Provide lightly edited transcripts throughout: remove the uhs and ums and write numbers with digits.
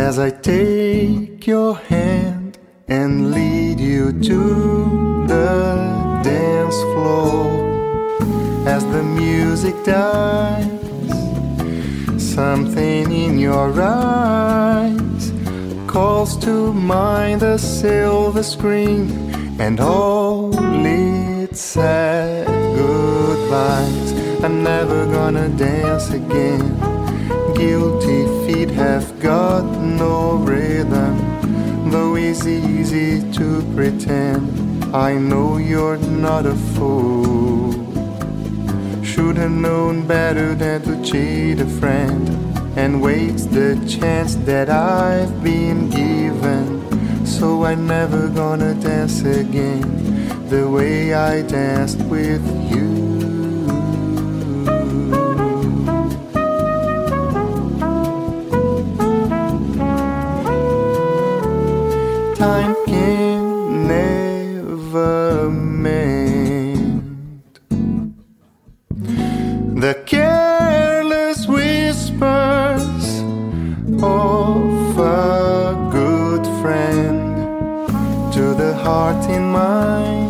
As I take your hand and lead you to the dance floor, as the music dies, something in your eyes calls to mind the silver screen and all its sad goodbyes. I'm never gonna dance again. Guilty feet have got no rhythm, though it's easy to pretend. I know you're not a fool. Should have known better than to cheat a friend and waste the chance that I've been given. So I'm never gonna dance again the way I danced with you. Time can never mend the careless whispers of a good friend to the heart in mind.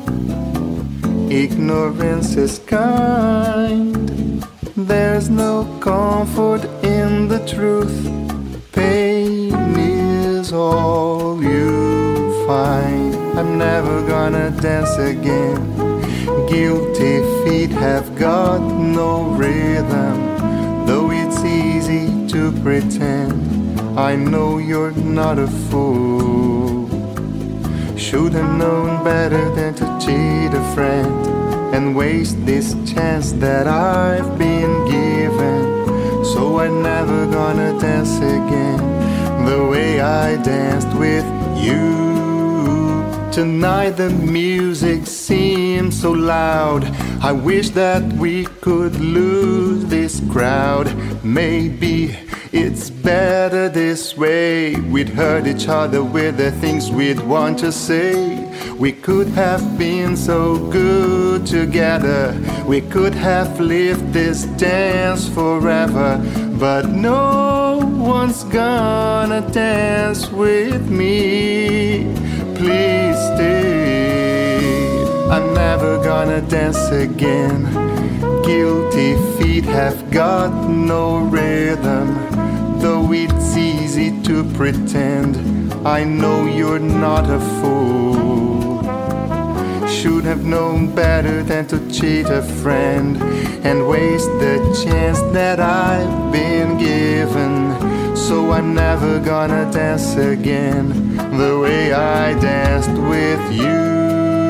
Ignorance is kind. There's no comfort in the truth. Pain is all you find. I'm never gonna dance again. Guilty feet have got no rhythm, though it's easy to pretend. I know you're not a fool. Should have known better than to cheat a friend and waste this chance that I've been given. So I'm never gonna dance again the way I danced with you. Tonight the music seems so loud. I wish that we could lose this crowd. Maybe it's better this way. We'd hurt each other with the things we'd want to say. We could have been so good together. We could have lived this dance forever. But no one's gonna dance with me. Please stay. I'm never gonna dance again. Guilty feet have got no rhythm, though it's easy to pretend. I know you're not a fool. Should have known better than to cheat a friend and waste the chance that I've been given. So I'm never gonna dance again the way I danced with you.